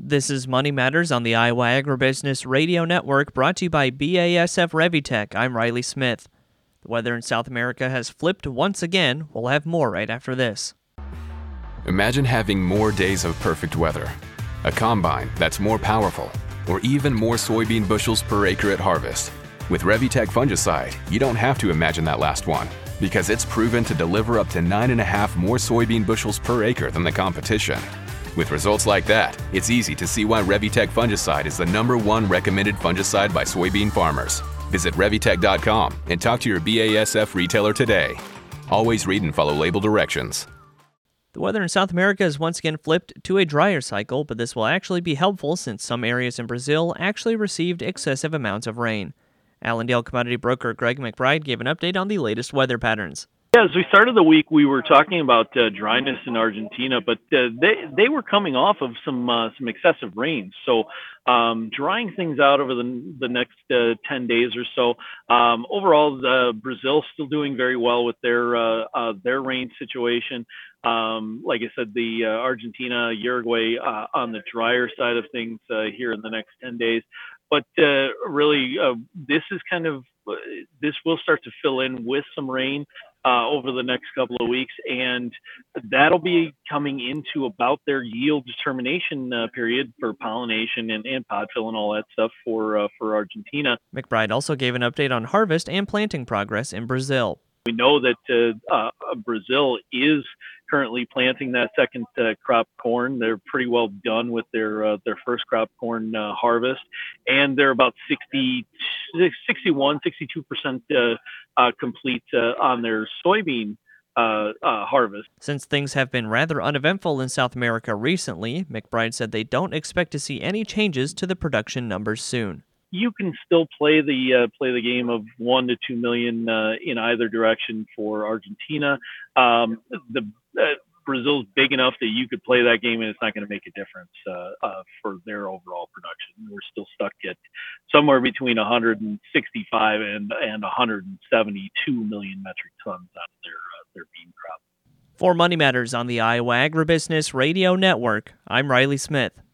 This is Money Matters on the Iowa Agribusiness Radio Network, brought to you by BASF Revitec. I'm Riley Smith. The weather in South America has flipped once again. We'll have more right after this. Imagine having more days of perfect weather, a combine that's more powerful, or even more soybean bushels per acre at harvest. With Revitec fungicide, you don't have to imagine that last one, because it's proven to deliver up to 9.5 more soybean bushels per acre than the competition. With results like that, it's easy to see why Revitec fungicide is the #1 recommended fungicide by soybean farmers. Visit Revitec.com and talk to your BASF retailer today. Always read and follow label directions. The weather in South America has once again flipped to a drier cycle, but this will actually be helpful since some areas in Brazil actually received excessive amounts of rain. Allendale commodity broker Greg McBride gave an update on the latest weather patterns. Yeah, as we started the week, we were talking about dryness in Argentina, but they were coming off of some excessive rain. So drying things out over the next 10 days or so. Overall, Brazil still doing very well with their rain situation. Like I said, the Argentina, Uruguay on the drier side of things here in the next 10 days. But really, this will start to fill in with some rain over the next couple of weeks, and that'll be coming into about their yield determination period for pollination and pod fill and all that stuff for Argentina. McBride also gave an update on harvest and planting progress in Brazil. We know that Brazil is currently planting that second crop corn. They're pretty well done with their first crop corn harvest, and they're about 62% complete on their soybean harvest. Since things have been rather uneventful in South America recently, McBride said they don't expect to see any changes to the production numbers soon. You can still play the game of 1 to 2 million in either direction for Argentina. Brazil's big enough that you could play that game, and it's not going to make a difference for their overall production. We're still stuck at somewhere between 165 and 172 million metric tons out of their bean crop. For Money Matters on the Iowa Agribusiness Radio Network, I'm Riley Smith.